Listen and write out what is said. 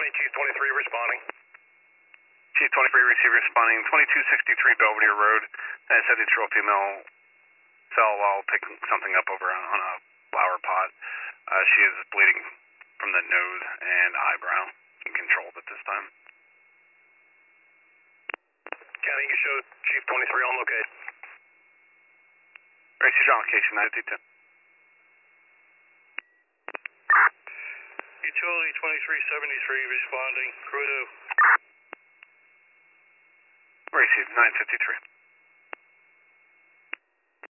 County, Chief 23 responding. Chief 23 receiver responding, 2263 Belvedere Road. I said the trail female fell while picking something up over on a flower pot. She is bleeding from the nose and eyebrow and controlled at this time. County, you show Chief 23 on location. Right, she's on location, 952. Utility 2373 responding. Crudo. Received, 953.